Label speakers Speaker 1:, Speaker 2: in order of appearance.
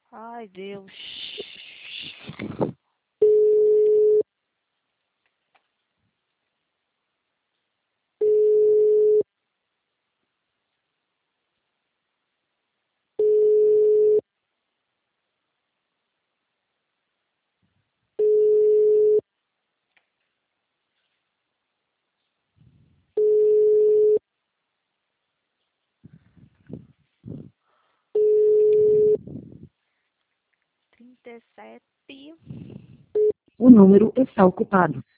Speaker 1: Ai, Deus. Trinta e sete.
Speaker 2: O número está ocupado.